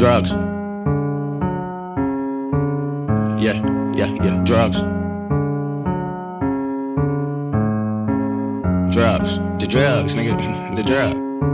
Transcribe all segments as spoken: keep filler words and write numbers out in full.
Drugs. Yeah, yeah, yeah, drugs. Drugs. The drugs, nigga. The drug.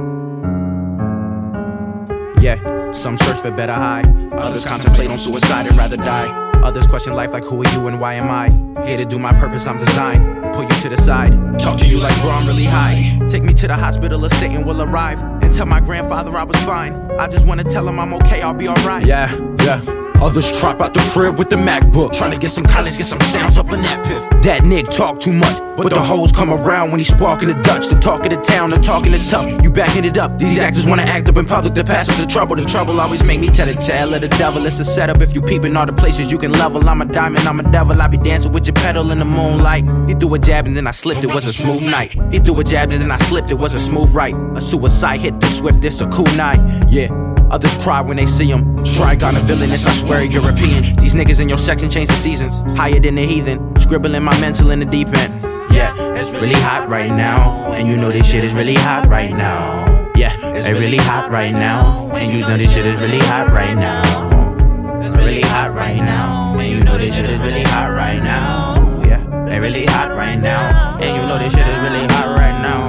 Yeah, some search for better high. Others contemplate on suicide and rather die. Others question life like, who are you and why am I? Here to do my purpose, I'm designed. Pull you to the side, talk to you like, bro, I'm really high. Take me to the hospital or Satan will arrive. And tell my grandfather I was fine. I just wanna tell him I'm okay, I'll be alright. Yeah, yeah. Others trap out the crib with the MacBook, trying to get some college, get some sounds up in that piff. That nigga talk too much, but the hoes come around when he's sparking the Dutch. The talk of the town, the talking is tough, you backing it up. These actors wanna act up in public to pass up the trouble. The trouble always make me tell the tale of the devil. It's a setup if you peeping all the places you can level. I'm a diamond, I'm a devil, I be dancing with your pedal in the moonlight. He threw a jab and then I slipped, it was a smooth night. He threw a jab and then I slipped, it was a smooth right. A suicide hit the swift, it's a cool night, yeah. Others cry when they see him. Trigon a villainous, I swear European. These niggas in your section change the seasons. Higher than the heathen, scribbling my mental in the deep end. Yeah, it's really hot right now, and you know this shit is really hot right now. Yeah, it's really hot right now, and you know this shit is really hot right now. It's really hot right now, and you know this shit is really hot right now. Yeah, it's really hot right now, and you know this shit is really hot right now.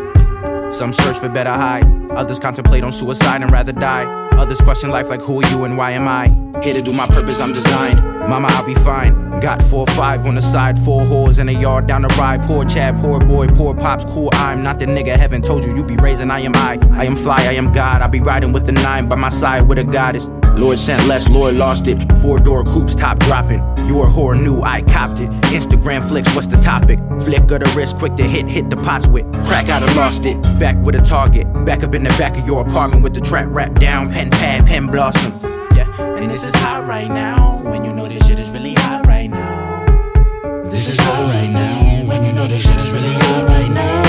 Some search for better highs, others contemplate on suicide and rather die. Others question life like, who are you and why am I? Here to do my purpose, I'm designed. Mama, I'll be fine. Got four or five on the side, four whores in a yard down the ride. Poor Chad, poor boy, poor pops, cool. I'm not the nigga heaven told you you be raising. I am I. I am fly, I am God. I be riding with the nine by my side with a goddess. Lord sent less, Lord lost it. Four-door coupes, top dropping. You a whore new, I copped it. Instagram flicks, what's the topic? Flick of the wrist, quick to hit, hit the pots with. Crack out and lost it. Back with a target. Back up in the back of your apartment with the trap wrapped down. Pen pad, pen blossom. Yeah, and this is hot right now. When you know this shit is really hot right now. This is hot right now. When you know this shit is really hot right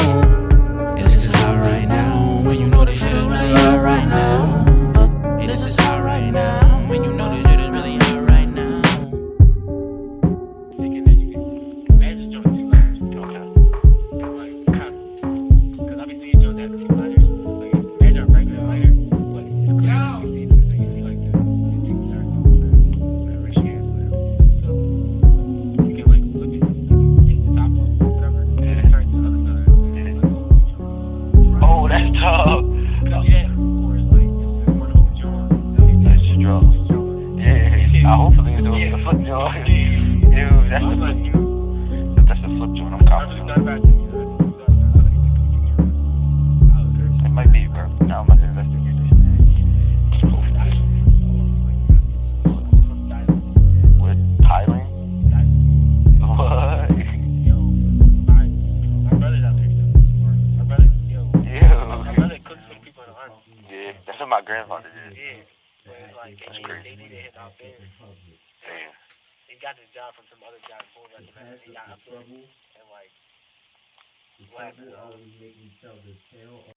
now. And this is hot right now. When you know this shit is really hot right now. And this is hot right now. When you know this shit is really hot right now. Oh, that's tough. I hopefully do a flip joint. Ew, that's a flip. That's a flip joint. I'm confident. It might be, bro. No, I'm about to investigate this. With Thailand? What? My brother's out there. My brother, yo. My brother cooks for people in the army. Yeah, that's what my grandfather did. Yeah. So it's like, they need, they need to hit out there. Damn. He got this job from some other guy before recommended. He got up there and like, The trouble always make me tell the tale.